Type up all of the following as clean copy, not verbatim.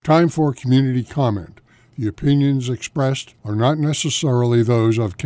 Time for community comment. The opinions expressed are not necessarily those of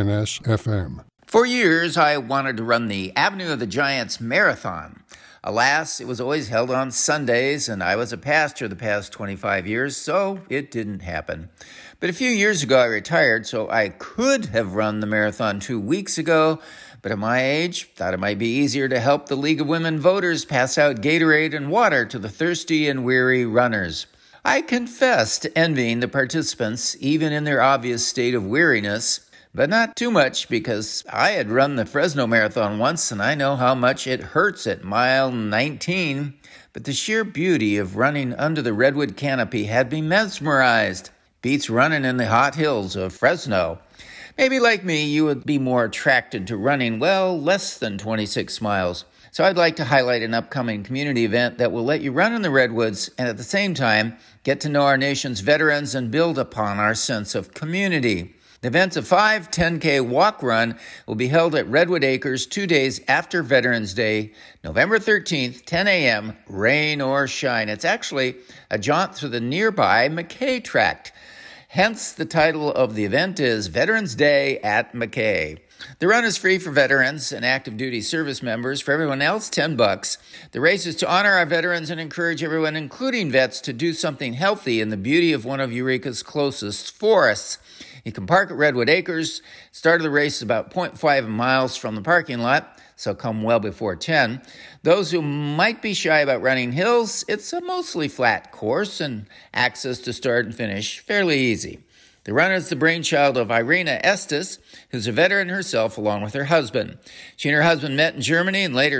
KINS-FM. For years, I wanted to run the Avenue of the Giants Marathon. Alas, it was always held on Sundays, and I was a pastor the past 25 years, so it didn't happen. But a few years ago, I retired, so I could have run the marathon 2 weeks ago, but at my age, thought it might be easier to help the League of Women Voters pass out Gatorade and water to the thirsty and weary runners. I confess to envying the participants, even in their obvious state of weariness, but not too much because I had run the Fresno Marathon once and I know how much it hurts at mile 19. But the sheer beauty of running under the redwood canopy had me mesmerized. Beats running in the hot hills of Fresno. Maybe like me, you would be more attracted to running, less than 26 miles. So I'd like to highlight an upcoming community event that will let you run in the redwoods and at the same time get to know our nation's veterans and build upon our sense of community. The event's a 10K walk run will be held at Redwood Acres 2 days after Veterans Day, November 13th, 10 a.m., rain or shine. It's actually a jaunt through the nearby McKay Tract. Hence, the title of the event is Veterans Day at McKay. The run is free for veterans and active duty service members. For everyone else, $10. The race is to honor our veterans and encourage everyone, including vets, to do something healthy in the beauty of one of Eureka's closest forests. You can park at Redwood Acres. Start of the race is about 0.5 miles from the parking lot, so come well before 10. Those who might be shy about running hills, it's a mostly flat course and access to start and finish fairly easy. The run is the brainchild of Irina Estes, who's a veteran herself along with her husband. She and her husband met in Germany and later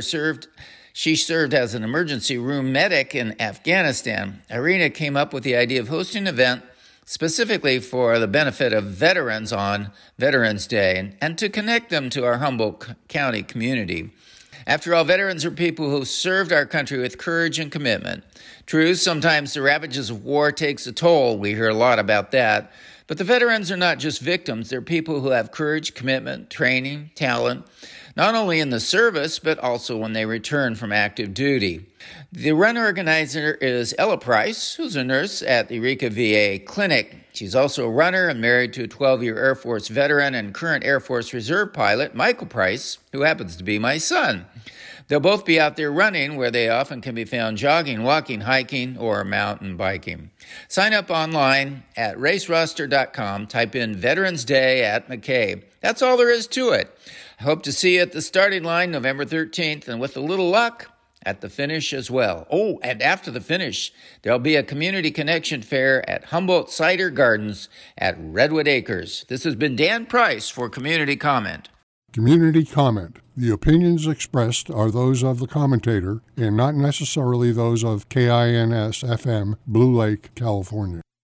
She served as an emergency room medic in Afghanistan. Irina came up with the idea of hosting an event specifically for the benefit of veterans on Veterans Day and to connect them to our Humboldt County community. After all, veterans are people who served our country with courage and commitment. True, sometimes the ravages of war takes a toll. We hear a lot about that. But the veterans are not just victims. They're people who have courage, commitment, training, talent, not only in the service, but also when they return from active duty. The run organizer is Ella Price, who's a nurse at the Eureka VA Clinic. She's also a runner and married to a 12-year Air Force veteran and current Air Force Reserve pilot, Michael Price, who happens to be my son. They'll both be out there running, where they often can be found jogging, walking, hiking, or mountain biking. Sign up online at raceroster.com. Type in Veterans Day at McKay. That's all there is to it. I hope to see you at the starting line November 13th, and with a little luck, at the finish as well. Oh, and after the finish, there'll be a community connection fair at Humboldt Cider Gardens at Redwood Acres. This has been Dan Price for Community Comment. Community comment. The opinions expressed are those of the commentator and not necessarily those of KINS-FM, Blue Lake, California.